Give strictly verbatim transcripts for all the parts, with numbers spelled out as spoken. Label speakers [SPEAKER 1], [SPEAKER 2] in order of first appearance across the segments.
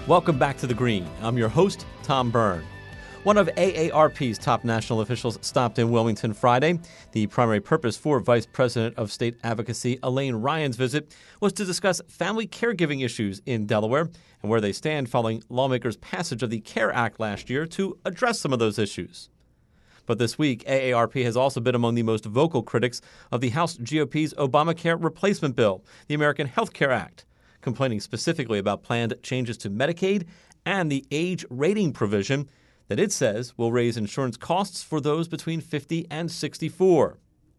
[SPEAKER 1] Welcome back to The Green. I'm your host, Tom Byrne. One of A A R P's top national officials stopped in Wilmington Friday. The primary purpose for Vice President of State Advocacy Elaine Ryan's visit was to discuss family caregiving issues in Delaware and where they stand following lawmakers' passage of the CARE Act last year to address some of those issues. But this week, A A R P has also been among the most vocal critics of the House G O P's Obamacare replacement bill, the American Health Care Act, complaining specifically about planned changes to Medicaid and the age rating provision that it says will raise insurance costs for those between fifty and sixty-four.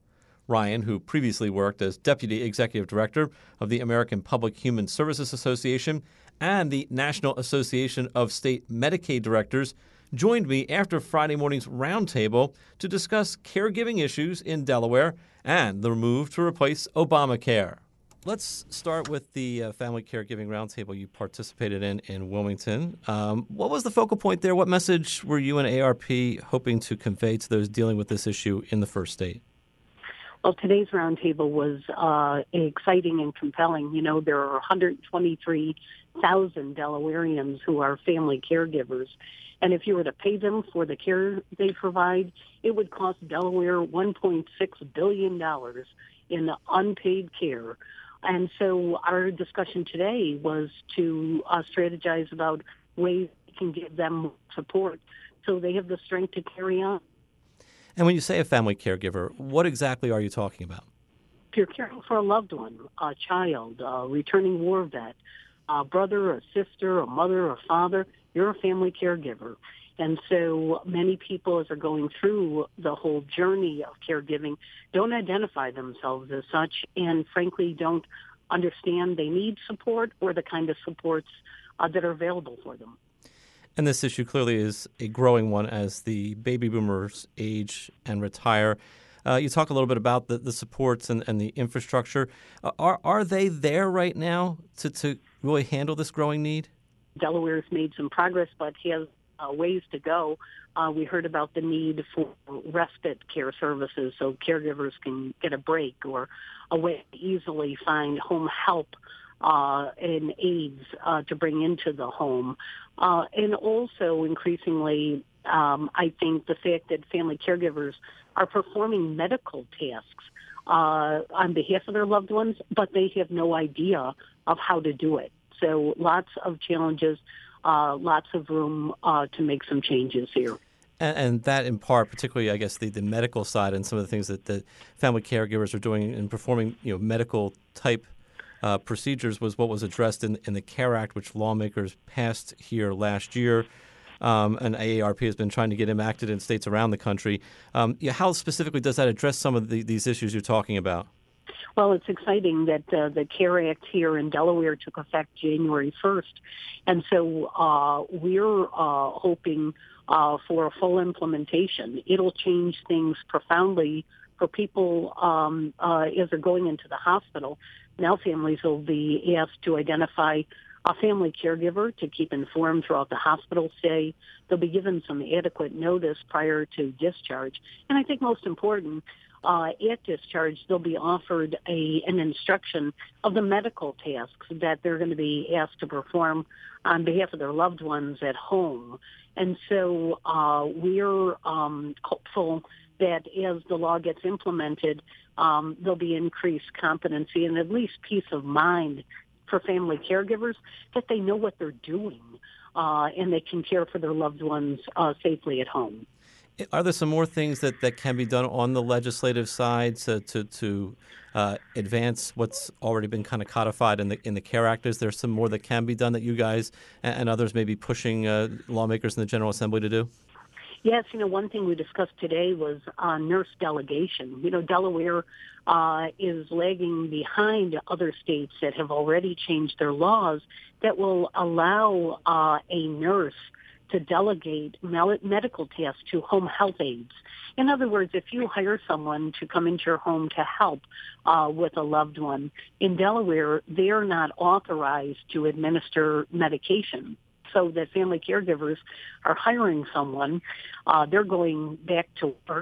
[SPEAKER 1] Ryan, who previously worked as Deputy Executive Director of the American Public Human Services Association and the National Association of State Medicaid Directors, joined me after Friday morning's roundtable to discuss caregiving issues in Delaware and the move to replace Obamacare. Let's start with the uh, Family Caregiving Roundtable you participated in in Wilmington. Um, what was the focal point there? What message were you and A A R P hoping to convey to those dealing with this issue in the first state?
[SPEAKER 2] Well, today's roundtable was uh, exciting and compelling. You know, there are one hundred twenty-three thousand Delawareans who are family caregivers. And if you were to pay them for the care they provide, it would cost Delaware one point six billion dollars in unpaid care. And so our discussion today was to uh, strategize about ways we can give them support so they have the strength to carry on.
[SPEAKER 1] And when you say a family caregiver, what exactly are you talking about?
[SPEAKER 2] If you're caring for a loved one, a child, a returning war vet, a brother, a sister, a mother, a father, you're a family caregiver. And so many people, as they're going through the whole journey of caregiving, don't identify themselves as such and, frankly, don't understand they need support or the kind of supports uh, that are available for them.
[SPEAKER 1] And this issue clearly is a growing one as the baby boomers age and retire. Uh, you talk a little bit about the, the supports and, and the infrastructure. Uh, are are they there right now to, to really handle this growing need?
[SPEAKER 2] Delaware's made some progress, but has Uh, ways to go. Uh, we heard about the need for respite care services so caregivers can get a break or a way to easily find home help uh, and aids uh, to bring into the home. Uh, and also increasingly, um, I think the fact that family caregivers are performing medical tasks uh, on behalf of their loved ones, but they have no idea of how to do it. So lots of challenges. Uh, lots of room uh, to make some changes here.
[SPEAKER 1] And, and that in part, particularly, I guess, the, the medical side and some of the things that the family caregivers are doing and performing, you know, medical type uh, procedures was what was addressed in, in the CARE Act, which lawmakers passed here last year. Um, and A A R P has been trying to get enacted in states around the country. Um, yeah, how specifically does that address some of the, these issues you're talking about?
[SPEAKER 2] Well, it's exciting that uh, the CARE Act here in Delaware took effect January first. And so uh, we're uh, hoping uh, for a full implementation. It'll change things profoundly for people um, uh, as they're going into the hospital. Now families will be asked to identify a family caregiver to keep informed throughout the hospital stay. They'll be given some adequate notice prior to discharge. And I think most important, Uh, at discharge, they'll be offered a, an instruction of the medical tasks that they're going to be asked to perform on behalf of their loved ones at home. And so uh, we're um, hopeful that as the law gets implemented, um, there'll be increased competency and at least peace of mind for family caregivers that they know what they're doing uh, and they can care for their loved ones uh, safely at home.
[SPEAKER 1] Are there some more things that, that can be done on the legislative side to to, to uh, advance what's already been kind of codified in the in the CARE Act? Is there some more that can be done that you guys and, and others may be pushing uh, lawmakers in the General Assembly to do?
[SPEAKER 2] Yes, you know, one thing we discussed today was uh, nurse delegation. You know, Delaware uh, is lagging behind other states that have already changed their laws that will allow uh, a nurse to delegate medical tasks to home health aides. In other words, if you hire someone to come into your home to help uh, with a loved one, in Delaware, they're not authorized to administer medication. So that family caregivers are hiring someone, uh, they're going back to work,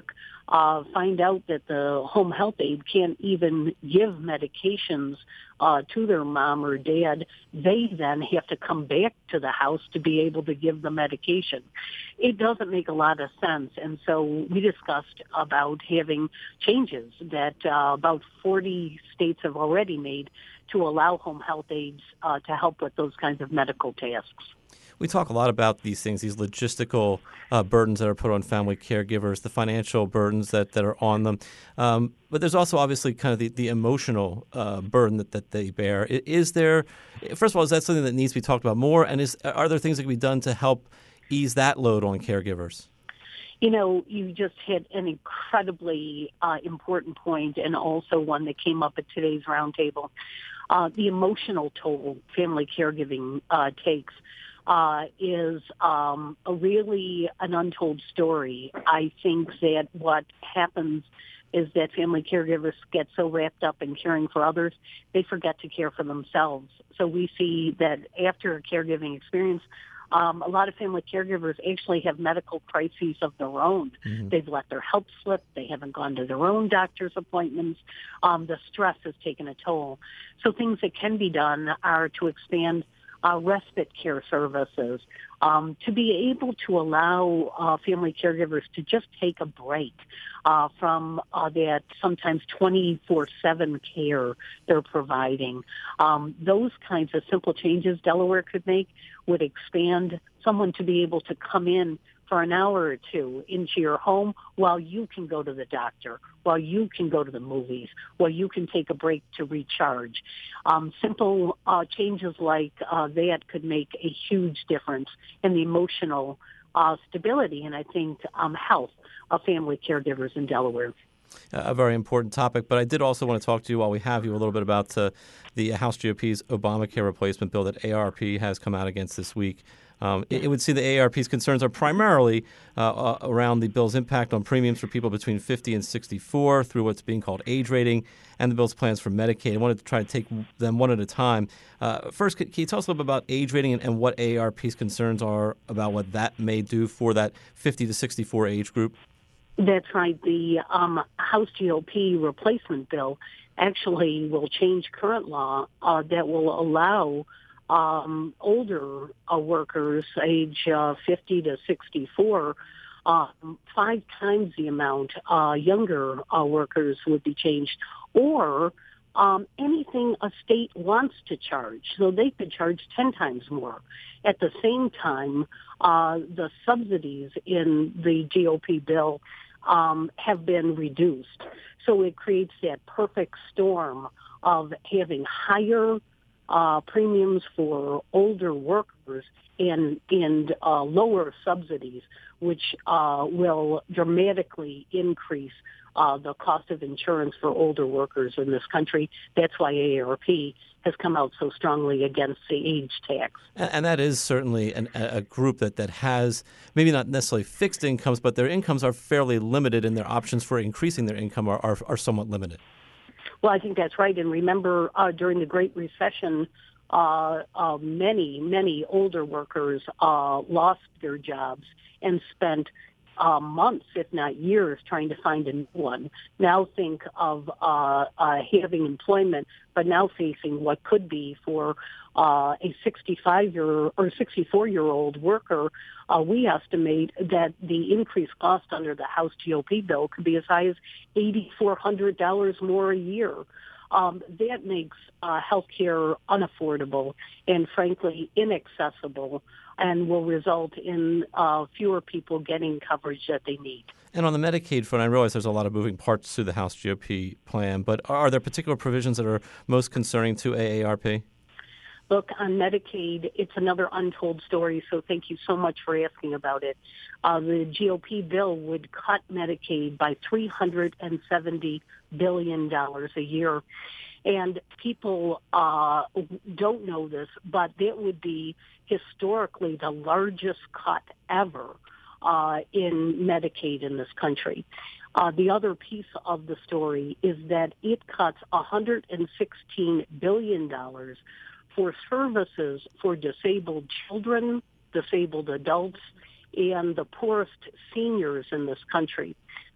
[SPEAKER 2] uh, find out that the home health aide can't even give medications uh, to their mom or dad, they then have to come back to the house to be able to give the medication. It doesn't make a lot of sense. And so we discussed about having changes that uh, about forty states have already made to allow home health aides uh, to help with those kinds of medical tasks.
[SPEAKER 1] We talk a lot about these things, these logistical uh, burdens that are put on family caregivers, the financial burdens that, that are on them. Um, but there's also obviously kind of the, the emotional uh, burden that, that they bear. Is there, first of all, is that something that needs to be talked about more? And is are there things that can be done to help ease that load on caregivers?
[SPEAKER 2] You know, you just hit an incredibly uh, important point, and also one that came up at today's roundtable. Uh, the emotional toll family caregiving uh, takes uh, is um, a really an untold story. I think that what happens is that family caregivers get so wrapped up in caring for others, they forget to care for themselves. So we see that after a caregiving experience, Um, a lot of family caregivers actually have medical crises of their own. Mm-hmm. They've let their health slip. They haven't gone to their own doctor's appointments. Um, the stress has taken a toll. So things that can be done are to expand uh, respite care services, um, to be able to allow uh, family caregivers to just take a break uh, from uh, that sometimes twenty-four seven care they're providing. Um, those kinds of simple changes Delaware could make would expand someone to be able to come in for an hour or two into your home while you can go to the doctor, while you can go to the movies, while you can take a break to recharge. Um, simple uh, changes like uh, that could make a huge difference in the emotional uh, stability and I think um, health of family caregivers in Delaware.
[SPEAKER 1] A very important topic, but I did also want to talk to you while we have you a little bit about uh, the House G O P's Obamacare replacement bill that A A R P has come out against this week. Um, it, it would seem the A A R P's concerns are primarily uh, uh, around the bill's impact on premiums for people between fifty and sixty-four through what's being called age rating and the bill's plans for Medicaid. I wanted to try to take them one at a time. Uh, first, can, can you tell us a little bit about age rating and, and what A A R P's concerns are about what that may do for that fifty to sixty-four age group?
[SPEAKER 2] That's right. The um, House G O P replacement bill actually will change current law uh, that will allow um, older uh, workers, age uh, fifty to sixty-four, uh, five times the amount. Uh, younger uh, workers would be changed, or um, anything a state wants to charge. So they could charge ten times more. At the same time, uh, the subsidies in the G O P bill um, have been reduced. So it creates that perfect storm of having higher uh, premiums for older workers and, and uh, lower subsidies, which uh, will dramatically increase uh, the cost of insurance for older workers in this country. That's why A A R P has come out so strongly against the age tax.
[SPEAKER 1] And, and that is certainly an, a group that, that has maybe not necessarily fixed incomes, but their incomes are fairly limited and their options for increasing their income are, are, are somewhat limited.
[SPEAKER 2] Well, I think that's right. And remember, uh, during the Great Recession, uh, uh, many, many older workers uh, lost their jobs and spent uh, months, if not years, trying to find a new one. Now think of uh, uh, having employment, but now facing what could be for uh, a sixty-five-year or sixty-four-year-old worker. Uh, we estimate that the increased cost under the House G O P bill could be as high as eight thousand four hundred dollars more a year. Um, that makes uh, health care unaffordable and, frankly, inaccessible, and will result in uh, fewer people getting coverage that they need.
[SPEAKER 1] And on the Medicaid front, I realize there's a lot of moving parts to the House G O P plan, but are there particular provisions that are most concerning to A A R P?
[SPEAKER 2] Look, on Medicaid, it's another untold story, so thank you so much for asking about it. Uh, the G O P bill would cut Medicaid by three hundred seventy billion dollars a year. And people uh, don't know this, but that would be historically the largest cut ever uh, in Medicaid in this country. Uh, the other piece of the story is that it cuts one hundred sixteen billion dollars for services for disabled children, disabled adults, and the poorest seniors in this country.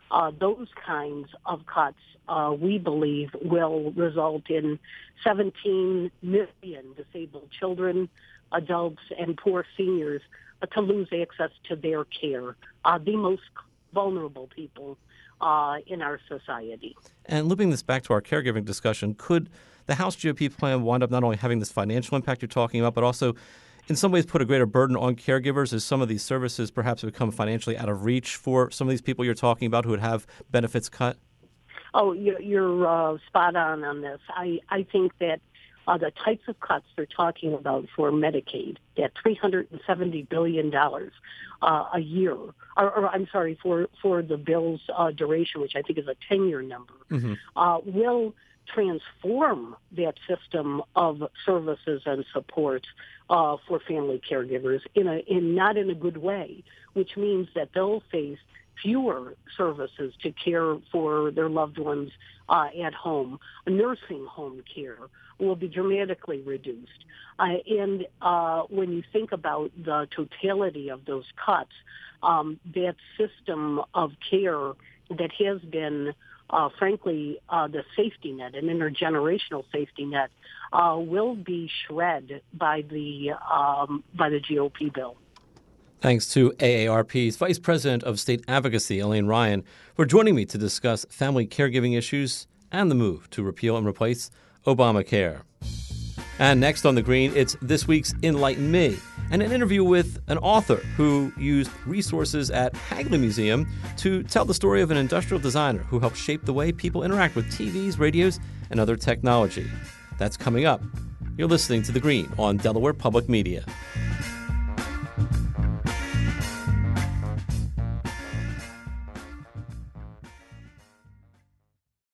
[SPEAKER 2] Uh, those kinds of cuts, uh, we believe, will result in seventeen million disabled children, adults, and poor seniors uh, to lose access to their care, uh, the most vulnerable people uh, in our society.
[SPEAKER 1] And looping this back to our caregiving discussion, could the House G O P plan wind up not only having this financial impact you're talking about, but also in some ways put a greater burden on caregivers as some of these services perhaps become financially out of reach for some of these people you're talking about who would have benefits cut?
[SPEAKER 2] Oh, you're, you're uh, spot on on this. I, I think that uh, the types of cuts they're talking about for Medicaid, that three hundred seventy billion dollars uh, a year, or, or I'm sorry, for, for the bill's uh, duration, which I think is a ten-year number, mm-hmm. uh, will transform that system of services and support uh, for family caregivers in a in not in a good way, which means that they'll face fewer services to care for their loved ones uh, at home. Nursing home care will be dramatically reduced. Uh, and uh, when you think about the totality of those cuts, um, that system of care that has been Uh, frankly, uh, the safety net, an intergenerational safety net, uh, will be shred by the um, by the G O P bill.
[SPEAKER 1] Thanks to A A R P's Vice President of State Advocacy, Elaine Ryan, for joining me to discuss family caregiving issues and the move to repeal and replace Obamacare. And next on The Green, it's this week's Enlighten Me, and an interview with an author who used resources at Hagley Museum to tell the story of an industrial designer who helped shape the way people interact with T Vs, radios, and other technology. That's coming up. You're listening to The Green on Delaware Public Media.